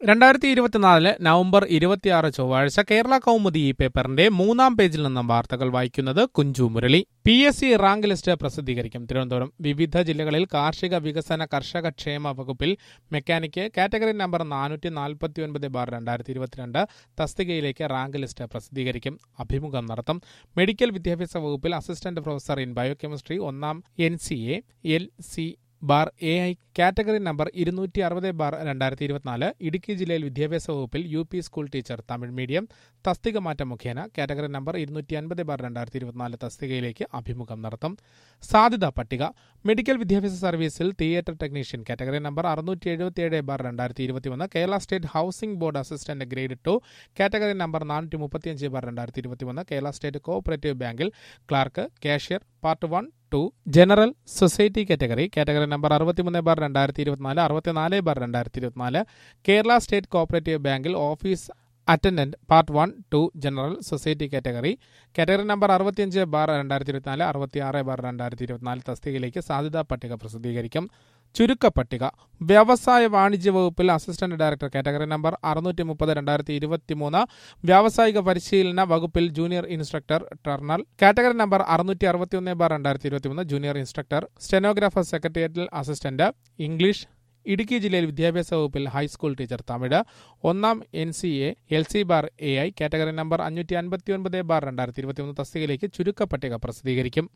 2024 November 26 ചൊവ്വാഴ്ച കേരള കൗമുദി ഈ പേപ്പറിന്റെ 3-ാം പേജിൽ നിന്നും വാർത്തകൾ വായിക്കുന്നത് Kunju Murali. PSC rank list പ്രസിദ്ധീകരിക്കും. തിരുവനന്തപുരം. വിവിധ ജില്ലകളിൽ കാർഷിക വികസന കർഷക ക്ഷേമ വകുപ്പിൽ മെക്കാനിക്ക് കാറ്റഗറി നമ്പർ 449/2022 തസ്തികയിലേക്ക് റാങ്ക് ലിസ്റ്റ് പ്രസിദ്ധീകരിക്കും. അഭിമുഖം നടത്തും. മെഡിക്കൽ വിദ്യാഭ്യാസ വകുപ്പിൽ അസിസ്റ്റന്റ് പ്രൊഫസർ ഇൻ ബയോകെമിസ്ട്രി 1-ാം NCA LC/AI category number 260/2024. Idukki ജില്ലയിൽ വിദ്യാഭ്യാസ വകുപ്പിൽ UP school teacher Tamil medium തസ്തിക മാറ്റം മുഖേന കാറ്റഗറി നമ്പർ 250/2024 തസ്തികയിലേക്ക് അഭിമുഖം നടത്തും. സാധ്യതാ പട്ടിക. മെഡിക്കൽ വിദ്യാഭ്യാസ സർവീസിൽ theatre technician category number 677/2021. Kerala state housing board assistant grade 2 category number 435/2021. Kerala state cooperative ബാങ്കിൽ clerk cashier part 1-2 general society category number 63/2024, 64/2024. Kerala state cooperative ബാങ്കിൽ office attendant part 1-2 general society category number 65/2024, 66/2024 തസ്തികയിലേക്ക് സാധ്യതാ പട്ടിക പ്രസിദ്ധീകരിക്കും. ചുരുക്കപ്പട്ടിക. വ്യവസായ വാണിജ്യ വകുപ്പിൽ അസിസ്റ്റന്റ് ഡയറക്ടർ കാറ്റഗറി നമ്പർ 630/2023. വ്യാവസായിക പരിശീലന വകുപ്പിൽ junior instructor turner category number 661/2023 junior instructor stenographer secretarial assistant English. Idukki ജില്ലയിൽ വിദ്യാഭ്യാസ വകുപ്പിൽ ഹൈസ്കൂൾ ടീച്ചർ തമിഴ് 1-ാം NCA LC/AI കാറ്റഗറി നമ്പർ 559/2023 തസ്തികയിലേക്ക് ചുരുക്കപ്പട്ടിക പ്രസിദ്ധീകരിക്കും.